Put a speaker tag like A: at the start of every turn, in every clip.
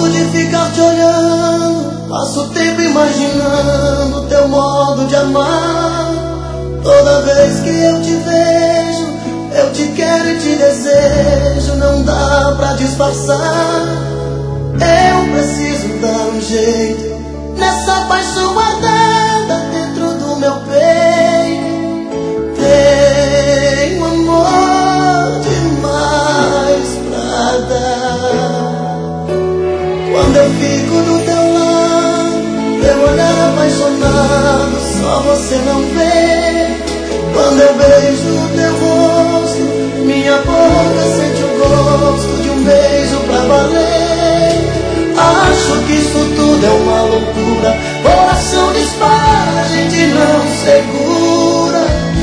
A: Gosto de ficar te olhando, passo o tempo imaginando teu modo de amar. Toda vez que eu te vejo, eu te quero e te desejo, não dá pra disfarçar. Eu preciso dar um jeito nessa paixão guardada dentro do meu peito. Tenho amor demais pra dar. Quando eu fico do teu lado, teu olhar apaixonado, só você não vê. Quando eu beijo o teu rosto, minha boca sente o gosto de um beijo pra valer. Acho que isso tudo é uma loucura, coração dispara, a gente não segura.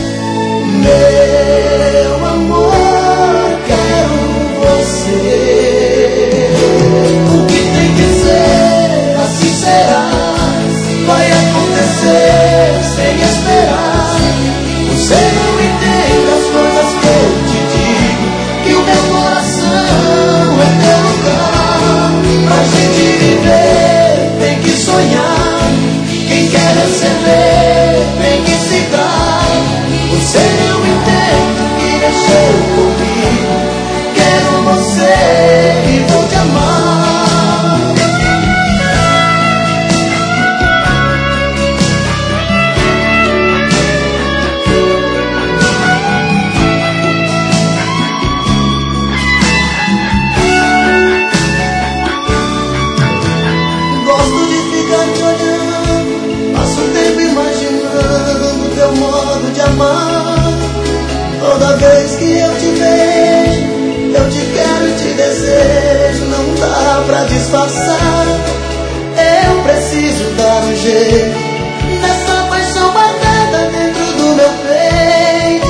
A: Meu amor, quero você. O que tem que ser, assim será. Vai acontecer sem esperar. Você não entende as coisas que eu te digo, que o meu coração é teu lugar. Pra gente viver tem que sonhar, quem quer receber tem que se dar. Você não entende o que mexeu comigo, quero você e vou te amar. Toda vez que eu te vejo, eu te quero e te desejo, não dá pra disfarçar. Eu preciso dar um jeito nessa paixão guardada dentro do meu peito.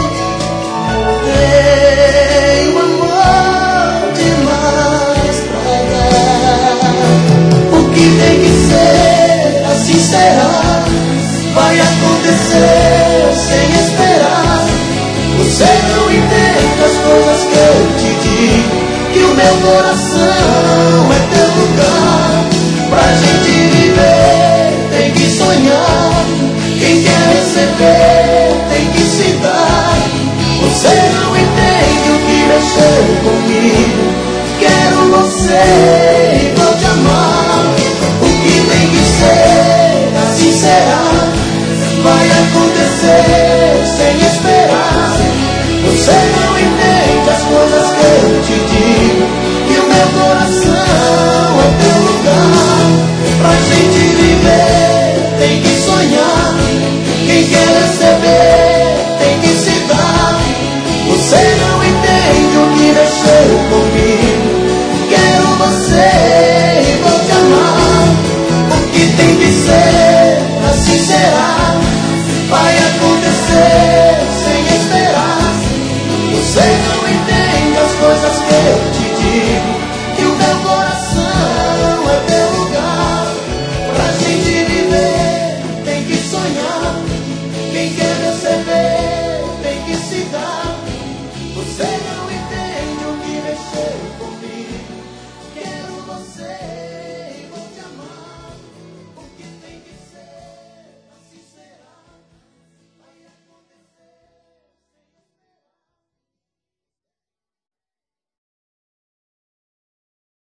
A: Tenho amor demais pra dar. O que tem que ser, assim será. Vai acontecer sem esperar. Você não entende as coisas que eu te digo, que o meu coração é teu lugar. Pra gente viver tem que sonhar, quem quer receber tem que se dar. Você não entende o que mexeu comigo, quero você e vou te amar. O que tem que ser, assim será. Vai acontecer sem esperar. Você não entende as coisas que eu te digo, que o meu coração é teu lugar. Pra gente viver tem que sonhar, quem quer receber tem que se dar. Você não entende o que mexeu comigo, quero você e vou te amar. O que tem que ser, assim será. Vai acontecer sem esperar. Você não entende as coisas que eu te